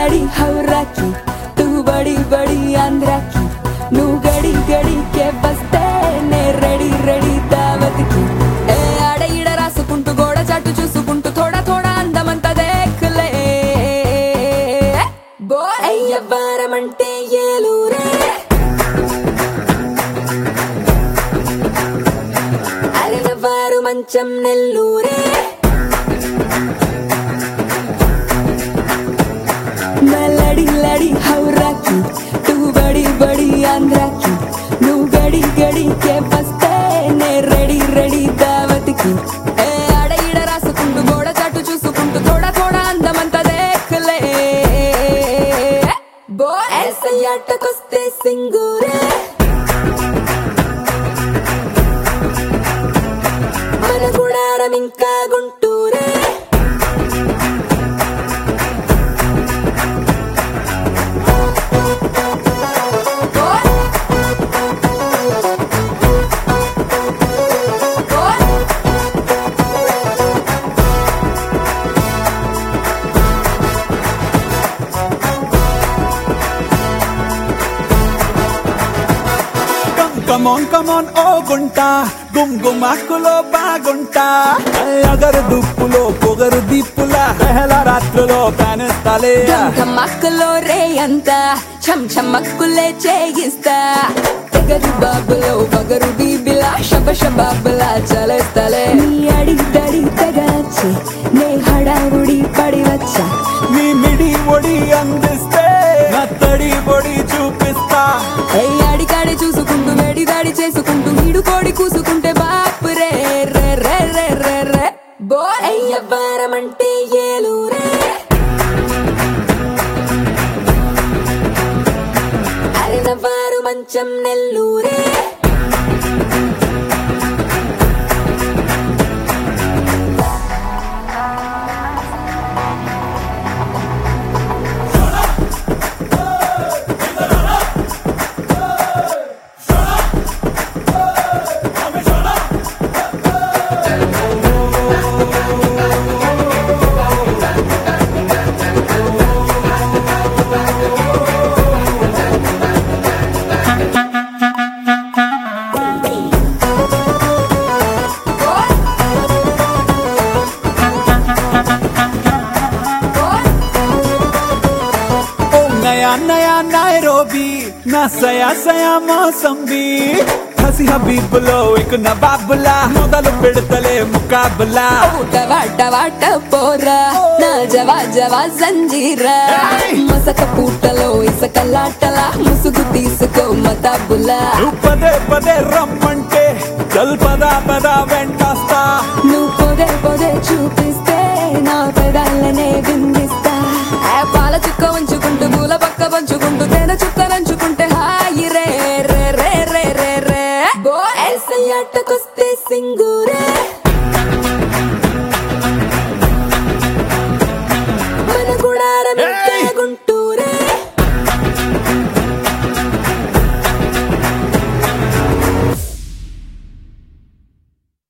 लड़ी हवरा की तू बड़ी बड़ी आंध्रा की नू गड़ी गड़ी के बस्ते ने రెడీ రెడీ దావత్ కి ఏ ఆడ ఈడ రాసుకుంటూ గోడ చాటు చూసుకుంటూ थोड़ा थोड़ा అందమంతా దేఖలే బో అయ్యవారమంటే ఏలూరే అరనవారు మంచం నెల్లూరే मैं लड़ी लड़ी हवरा की तू बड़ी बड़ी आंध्रा की नू गड़ी गड़ी के बस्ते ने రెడీ రెడీ దావత్ కి ఏ ఆడ ఈడ రాసుకుంటూ గోడ చాటు చూసుకుంటూ थोड़ा थोड़ा అందమంతా దేఖలే బో ऐसे ఆటకొస్తే సింగూరే మన గుడారం ఇంకా గుంటూరే Come on, oh gunta, గుమ్గుమాకులో బాగుంటా అగరు దుప్పులో పొగరు దిప్పులా పెహల రాత్రులో కానేస్తాలే ధమాకులో రే అంతా చమ్ చమక్కులే చేయిస్తా తెగరు బాబులో పగరు బీబిలా శబ శబాబులా చలేస్తాలే నీ అడి దడి తెగచ్చి నే హడావుడి పడి వచ్చా నీ మిడి ఒడి అందిస్తే నా తడి పొడి చూపిస్తా అడికాడి చూసుకుంటూ వేడి దాడి చేసుకుంటూ వీడు కోడి కూసుకుంటే బాపు రే రే రే రే రే రే బో అయ్యవారమంటే ఏలూరే అరనవారు మంచం నెల్లూరే నయా నైరోబీ నా సయా మోసంబీ హసి హబీబులో ఇక నవాబులా మొదలు పెడతలే ముకాబులా వాట పోరా నా జవా జవా జంజీరా మసక పూటలో ఇసకలాటలా ముసుగు తీసుకో మతాబులా పదే పదే రమ్మంటే చల్ పదా పదా వెంటొస్తా నువ్వు పొదే పొదే చూపిస్తే నా పెదాలనే విందిస్తా పాల చుక్క ఉంచుకుంటూ పూల పక్క పంచుకుంటూ తేనె చుక్క నంచుకుంటే హాయి రే రే రే రే రే రే బో ऐसे ఆటకొస్తే సింగూరే